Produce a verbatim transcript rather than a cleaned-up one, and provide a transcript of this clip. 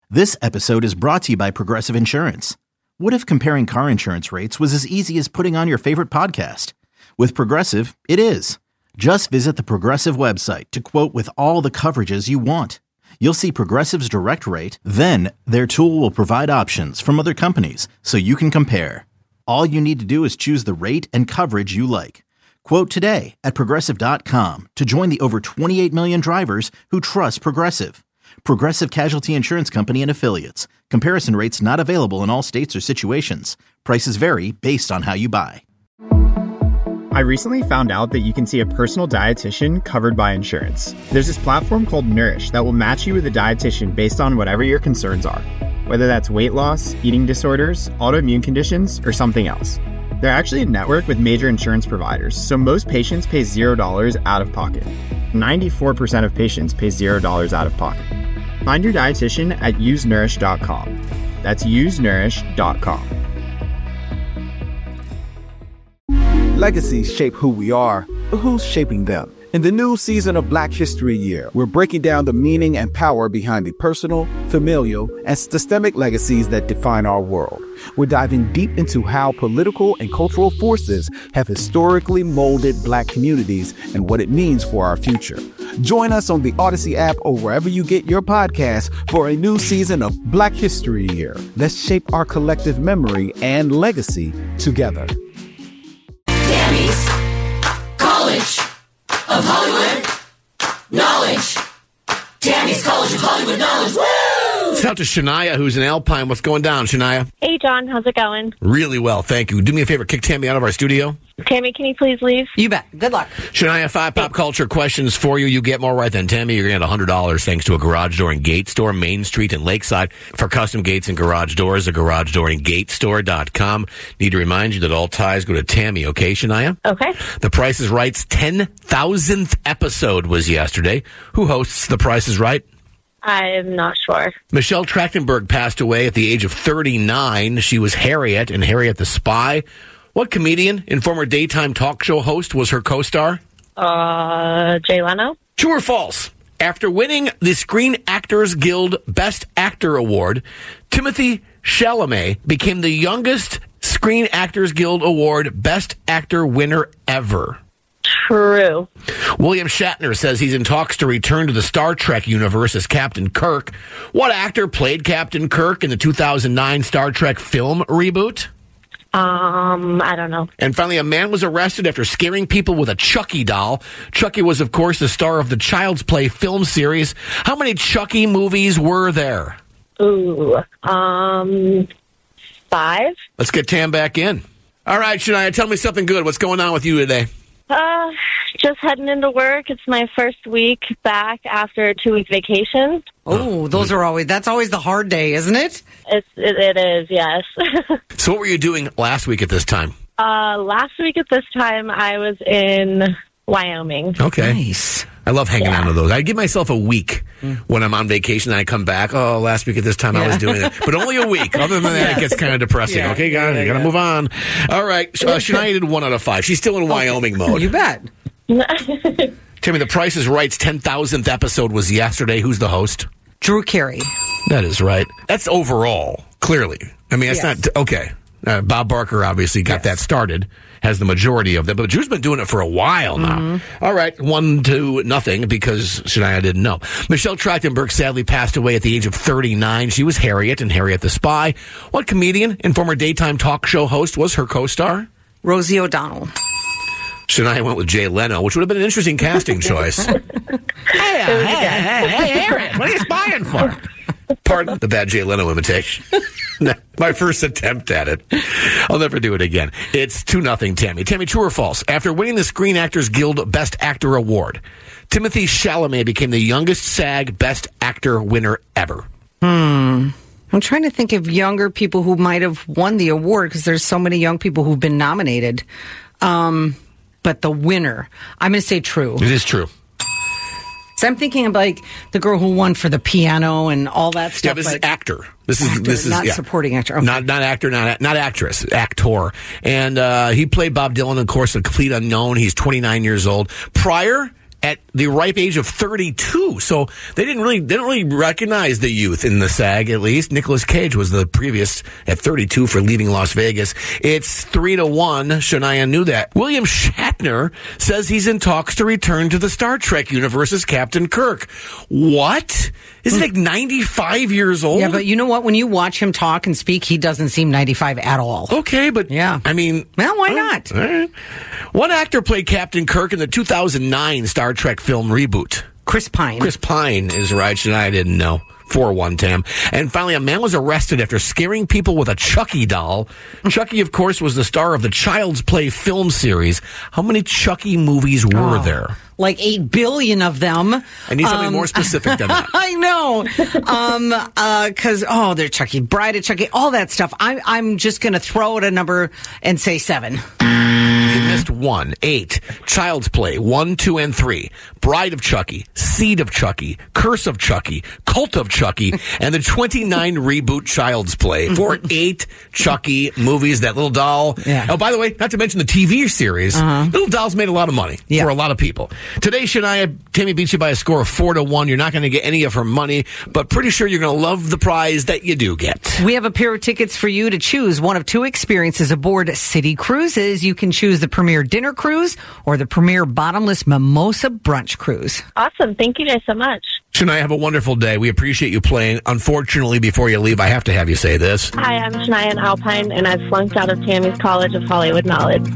This episode is brought to you by Progressive Insurance. What if comparing car insurance rates was as easy as putting on your favorite podcast? With Progressive, it is. Just visit the Progressive website to quote with all the coverages you want. You'll see Progressive's direct rate, then their tool will provide options from other companies so you can compare. All you need to do is choose the rate and coverage you like. Quote today at Progressive dot com to join the over twenty-eight million drivers who trust Progressive. Progressive Casualty Insurance Company and Affiliates. Comparison rates not available in all states or situations. Prices vary based on how you buy. I recently found out that you can see a personal dietitian covered by insurance. There's this platform called Nourish that will match you with a dietitian based on whatever your concerns are, whether that's weight loss, eating disorders, autoimmune conditions, or something else. They're actually a network with major insurance providers, so most patients pay zero dollars out of pocket. ninety-four percent of patients pay zero dollars out of pocket. Find your dietitian at use nourish dot com. That's use nourish dot com. Legacies shape who we are, but who's shaping them? In the new season of Black History Year, we're breaking down the meaning and power behind the personal, familial, and systemic legacies that define our world. We're diving deep into how political and cultural forces have historically molded Black communities and what it means for our future. Join us on the Odyssey app or wherever you get your podcasts for a new season of Black History Year. Let's shape our collective memory and legacy together. Tammy's College of Hollywood Knowledge. Tammy's College of Hollywood Knowledge. Woo! It's out to Shania, who's in Alpine. What's going down, Shania? Hey, John. How's it going? Really well, thank you. Do me a favor, kick Tammy out of our studio. Tammy, can you please leave? You bet. Good luck. Shania, five pop culture questions for you. You get more right than Tammy. You're going to get one hundred dollars thanks to a garage door and gate store, Main Street and Lakeside. For custom gates and garage doors, a garage door and gate store dot com. Need to remind you that all ties go to Tammy, okay, Shania? Okay. The Price is Right's ten thousandth episode was yesterday. Who hosts The Price is Right? I'm not sure. Michelle Trachtenberg passed away at the age of thirty-nine. She was Harriet in Harriet the Spy. What comedian and former daytime talk show host was her co-star? Uh, Jay Leno. True or false? After winning the Screen Actors Guild Best Actor Award, Timothée Chalamet became the youngest Screen Actors Guild Award Best Actor winner ever. True. William Shatner says he's in talks to return to the Star Trek universe as Captain Kirk. What actor played Captain Kirk in the two thousand nine Star Trek film reboot? Um, I don't know. And finally, a man was arrested after scaring people with a Chucky doll. Chucky was, of course, the star of the Child's Play film series. How many Chucky movies were there? Ooh, um, five. Let's get Tam back in. All right, Shania, tell me something good. What's going on with you today? Uh, just heading into work. It's my first week back after a two-week vacation. Oh, those are always, that's always the hard day, isn't it? It's, it, it is, yes. So what were you doing last week at this time? Uh, last week at this time, I was in Wyoming. Okay. Nice. I love hanging Yeah. out on those. I give myself a week when I'm on vacation and I come back. Oh, last week at this time I was doing it. But only a week. Other than that, it gets kind of depressing. Yeah. Okay, guys, Yeah, you got to yeah. move on. All right. So, uh, Shania did one out of five. She's still in Wyoming mode. You bet. Tell me, The Price is Right's ten thousandth episode was yesterday. Who's the host? Drew Carey. That is right. That's overall, clearly. I mean, that's Yes. not... Okay. Uh, Bob Barker obviously got Yes. that started, has the majority of them, but Drew's been doing it for a while now. Mm-hmm. All right, one to nothing because Shania didn't know. Michelle Trachtenberg sadly passed away at the age of thirty-nine. She was Harriet in Harriet the Spy. What comedian and former daytime talk show host was her co-star? Rosie O'Donnell. Shania went with Jay Leno, which would have been an interesting casting choice. hey, hey, hey, hey, Harriet, what are you spying for? Pardon the bad Jay Leno imitation. My first attempt at it. I'll never do it again. It's two nothing, Tammy. Tammy, true or false? After winning the Screen Actors Guild Best Actor Award, Timothée Chalamet became the youngest SAG Best Actor winner ever. Hmm. I'm trying to think of younger people who might have won the award because there's so many young people who've been nominated. Um, but the winner, I'm going to say true. It is true. So I'm thinking of like the girl who won for the piano and all that stuff. Yeah, this like, is actor. This is actor, this is not yeah. supporting actor. Okay. Not not actor, not not actress, actor. And uh, he played Bob Dylan, of course, a complete unknown. He's twenty-nine years old. Prior at the ripe age of thirty-two. So they didn't really they don't really recognize the youth in the SAG, at least. Nicolas Cage was the previous at thirty-two for Leaving Las Vegas. It's three to one. Shania knew that. William Shatner says he's in talks to return to the Star Trek universe as Captain Kirk. What? Isn't he like ninety-five years old? Yeah, but you know what? When you watch him talk and speak, he doesn't seem ninety-five at all. Okay, but yeah, I mean, well, why not? All right. One actor played Captain Kirk in the two thousand nine Star Trek film reboot. Chris Pine. Chris Pine is right, and I didn't know. four one, Tam. And finally, a man was arrested after scaring people with a Chucky doll. Chucky, of course, was the star of the Child's Play film series. How many Chucky movies were oh, there? Like eight billion of them. I need something um, more specific than that. I know. Um, uh, cause, oh, they're Chucky, Bride of Chucky, all that stuff. I, I'm just going to throw out a number and say seven. You missed one. Eight. Child's Play. One, two, and three. Bride of Chucky. Seed of Chucky. Curse of Chucky. Cult of Chucky. And the twenty-nine reboot Child's Play. For eight Chucky movies. That little doll. Yeah. Oh, by the way, not to mention the T V series. Uh-huh. Little Doll's made a lot of money yeah. for a lot of people. Today, Shania, Tammy beats you by a score of four to one. You're not going to get any of her money, but pretty sure you're going to love the prize that you do get. We have a pair of tickets for you to choose one of two experiences aboard City Cruises. You can choose the Premier Dinner Cruise or the Premier Bottomless Mimosa Brunch Cruise. Awesome. Thank you guys so much. Shania, have a wonderful day. We appreciate you playing. Unfortunately, before you leave, I have to have you say this. Hi, I'm Shania in Alpine, and I've flunked out of Tammy's College of Hollywood Knowledge.